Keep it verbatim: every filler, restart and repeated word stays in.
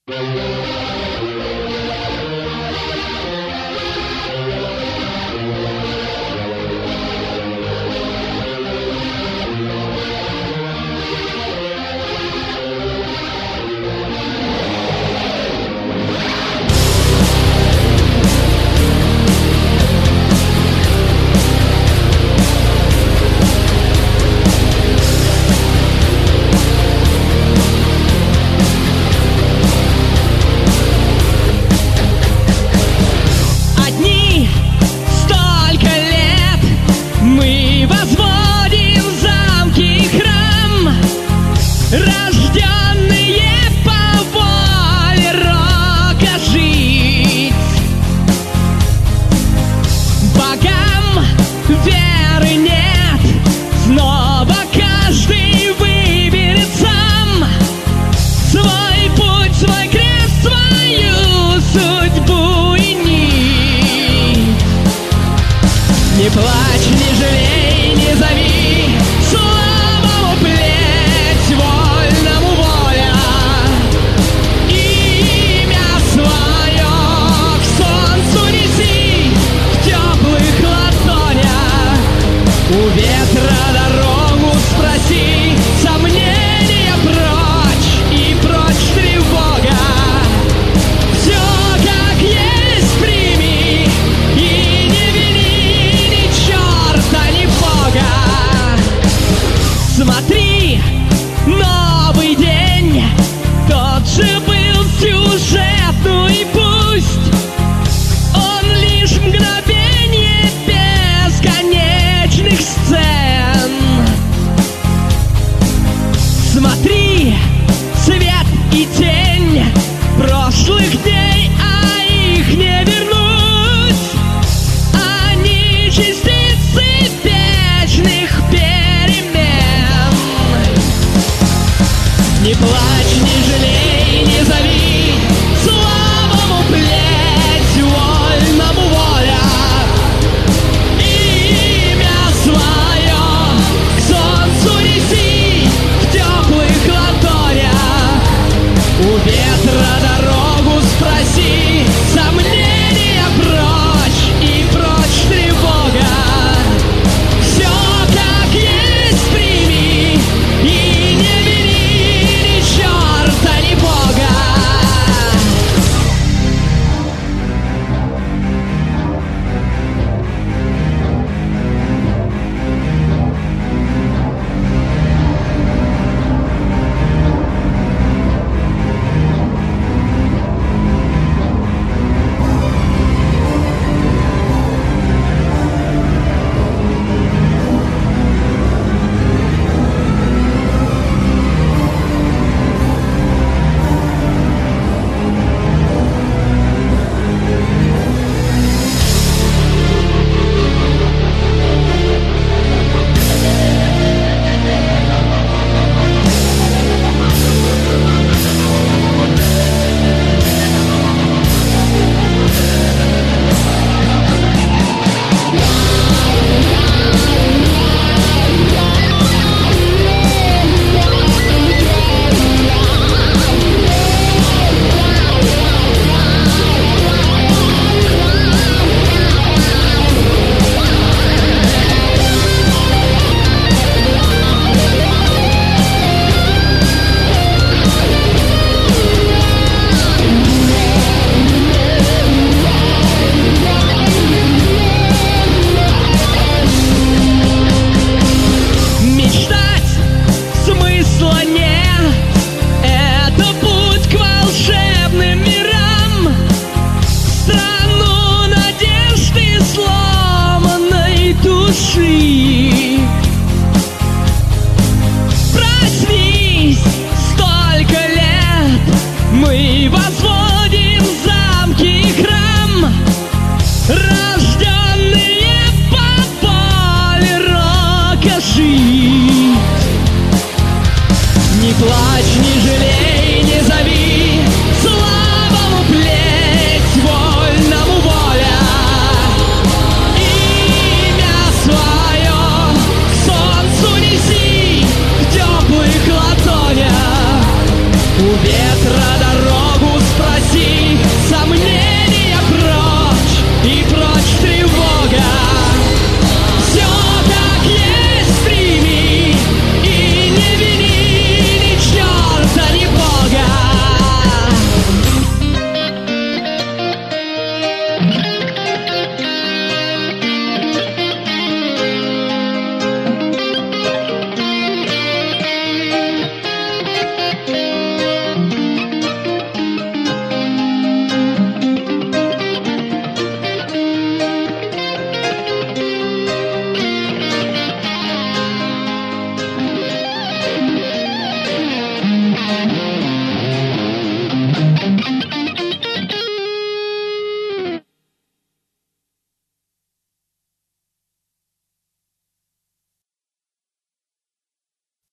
Не плачь, не жалей, не зови, слабому плеть, вольному воля. Имя свое к солнцу неси, в теплых ладонях. У ветра дорогу спроси, сомнения прочь и прочь тревога. Все как есть прими и не вини ни черта, ни бога. Смотри, новый день, тот же был сюжет, ну и пусть он лишь мгновение бесконечных сцен. Смотри, свет и тень прошлых дней, а их не вернуть. Они частицы вечных перемен. Не плачь, не жалей, не зови, слабому плеть, вольному воля. Имя свое к солнцу неси, в теплых ладонях. У ветра дорогу спроси, сомнения прочь и прочь тревога. Все как есть прими и не вини ни черта, ни бога. Мечтать смысла нет, это путь к волшебным мирам, в страну надежды сломанной души. Проснись, столько лет мы возводим замки и храм, рожденные по воле рока жить. Не плачь, не жалей, не зови, слабому плеть, вольному воля. Имя свое к солнцу неси, в теплых ладонях. У ветра дорогу неси.